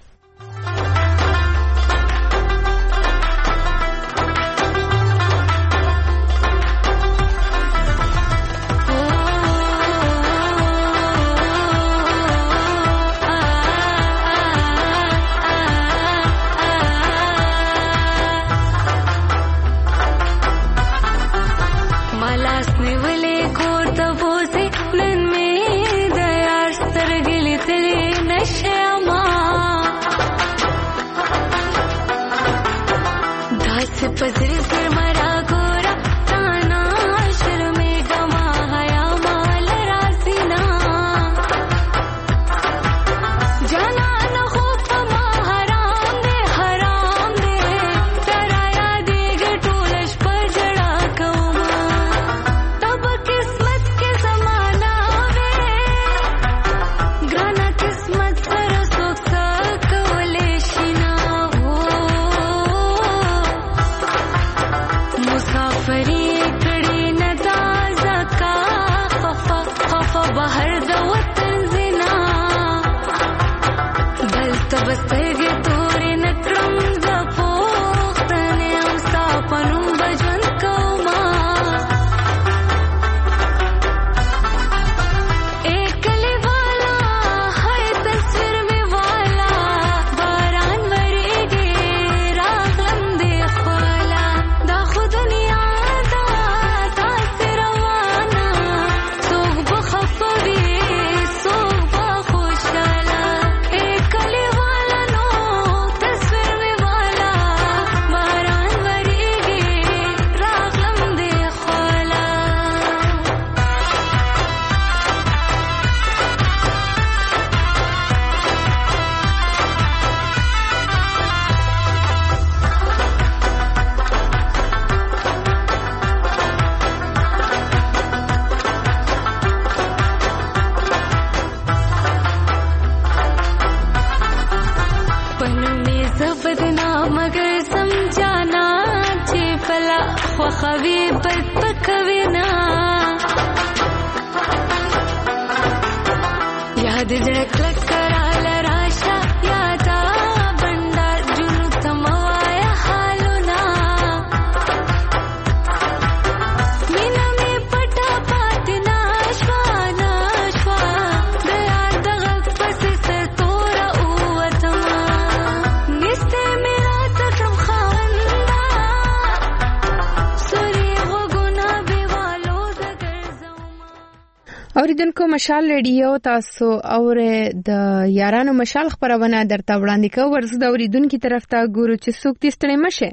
اوریدونکو مشال ریډیو تاسو اوره د یارانو مشال خبرونه درته وړاندې کوو ورزه د اوریدونکو طرف ته ګورو چې څوک دې ستړي مشه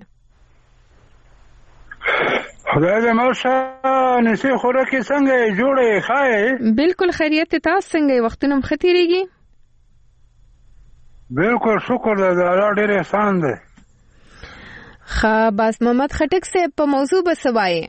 خدای دې مرشه نسی خوراکي څنګه جوړه خای بالکل خیریت تاسو څنګه وختونه مختیریږي بالکل شکر دې الله ډېر احسان دی خاص محمد خټک سے په موضوع بسوایې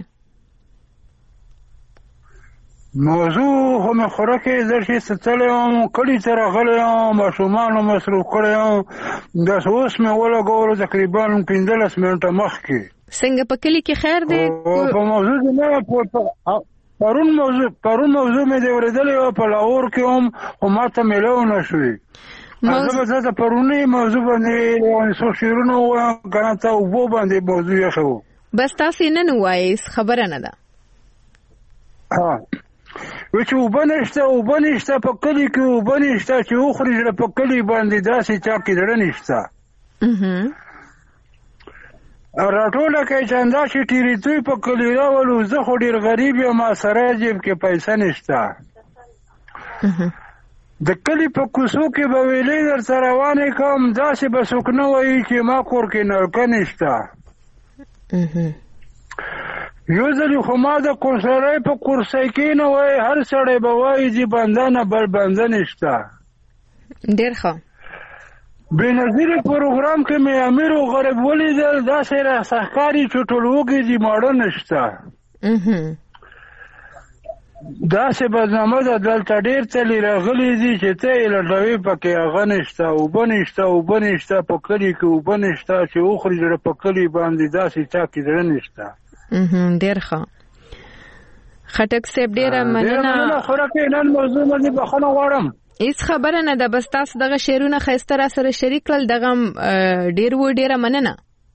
موضوع هم خوراکي درشي ستلم کړي تر غلم مشومان مصروف کړم د اوس مې ولا ګورو تقریبا 15 منټه مخکې څنګه په کلی کې خیر دی په موضوع نه پرون موضوع مې دی ورېدلې په لاهور کې هم ماته ملو نشوي زه پرونی موضوع باندې څو شیرونو غواړم ته وو باندې موضوع یې شو بس تاسو نه نوایس خبره نه ده وچو وبنشته په کلی کې وبنشته چې اوخري په کلی باندې داسې چا کې ډړ نشته راټوله کې چاندا چې ټیریټوي په کلی راولو زه خو ډیر غریب یم ما سره جیب کې پیسې نشته د کلی په کوڅو کې به ویلې در سره روانې کوم داسې به څوک نه وایي چې ما کور کې نلکه نشته یو ځل خو ما د کورسرۍ په کورسۍ کې نه وای هر سړی به وایي چې بنده نه بل بنده نشته. ډېر ښه. بېنظیر پروګرام کې مې امیر و غریب ولیدل، داسې راڅه ښکاري چې ټول وږي دي ماړه نشته. داسې بدنامه ده دلته ډېر تلي راغلي دي چې ته یې لټوې پکې هغه نشته، اوبه نشته، اوبه نشته، په کلي کې اوبه نشته چې وخوري زړه په کلي باندې داسې چا کې زړه نشته. ډېر ښه. خټک صاحب ډېره مننه. خوراکې نن موضوع باندې بخښنه غواړم. هیڅ خبره نه ده، بس تاسو دغه شعرونه ښایسته را سره شریک کړل، دغه ډېر و. ډېره مننه.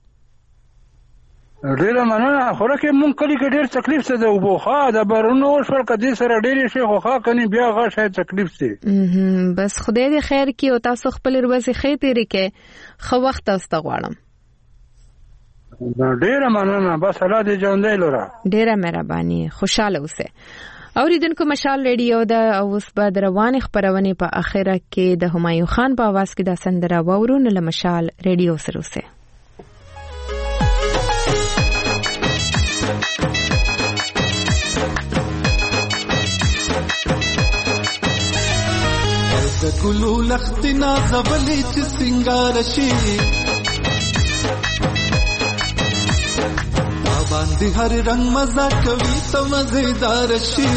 ډېره مننه. خوراکې مونږ کلي کې ډېر تکلیف څه ده اوبو ښه د بارونو وشول که دې سره ډېرې شي خو ښه کنې بیا هغه شاید تکلیف سي. بس خدای دې خیر کړي او تاسو خپلې ورځې ښې تېرې کړئ. ښه وخت تاسو ته غواړم. ډېره مننه. بس الله دې ژوندی لره. ډېره مهرباني. خوشاله اوسئ. اوریدونکو مشال ریډیو ده او اوس به د روانې خپرونې په اخره کې د همایون خان په आवाज کې دا سندره واورو. نو له مشال ریډیو سره اوسئ. د ګلو لختنا زولې چې سنگار شي باندې هر رنگ مزه کوي ته مزیدار شي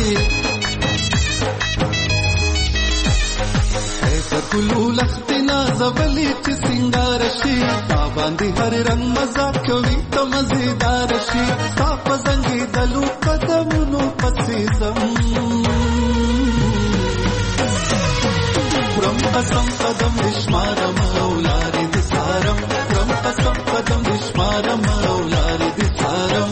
د ګلو لختنا زولې چې سنگار شي باندې هر رنگ مزه کوي ته مزیدار شي صاف زنګي دلو قدمونو پسې زم رم قسم قدم نشمارم اولاري دي سارم رم قسم قدم نشمارم اولاري دي سارم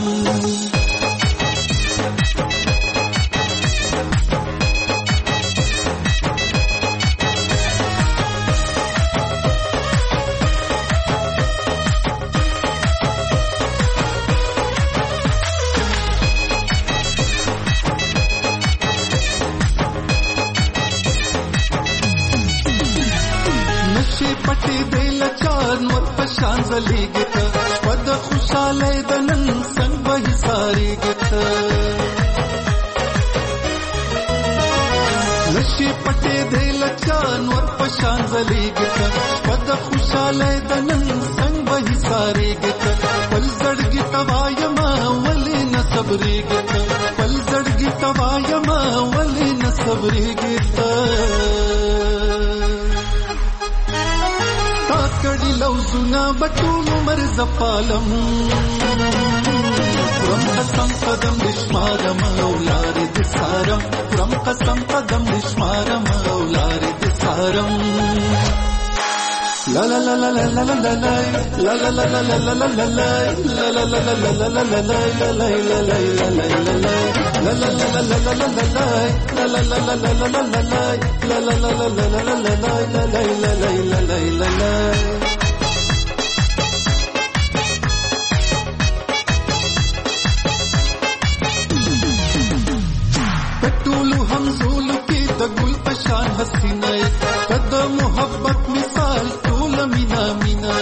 پټي دل چار مر پشان زليګت پد خوشاله دنن څنګه به ساريګت نشي پټي دل چار مر پشان زليګت پد خوشاله دنن څنګه به ساريګت پل زړګي توايما ولي نصبريګت پل زړګي توايما ولي نصبريګت کړي لوزونه بټول مرز پالم پرم قسم قدم نشمارم اولاري دي سارم پرم قسم قدم نشمارم اولاري دي سارم لا لا لا لا لا لا لا لا لا لا لا لا لا لا لا پټولو همزولو کې د ګل پشان حسینه قد محبت مثال ټول مینا مینا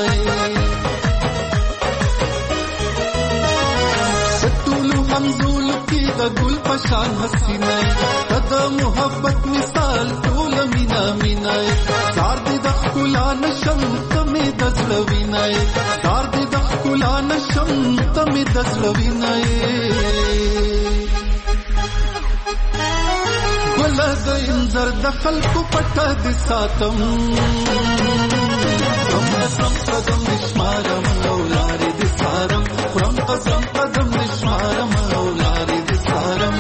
پټولو همزولو کې د ګل پشان حسینه قد محبت مثال ټول مینا مینا زار دې د خلا نشم تمه د زلوینای زار دې د خلا نشم تمه د زلوینای ولد انذر د خلق پټه د ساتم رم قسم قدم نشمارم اولاري د سارم رم قسم قدم نشمارم اولاري د سارم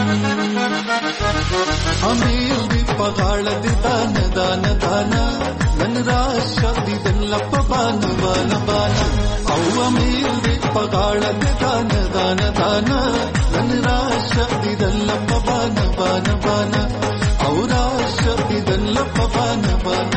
امیر دی پغاړه د دان دان دانا نن را شدي دن لپ بان بان بان او امیر دی پغاړه د دان دان دانا نن را شدي دن لپ بان بان بان او را شدي دن لپ بان بان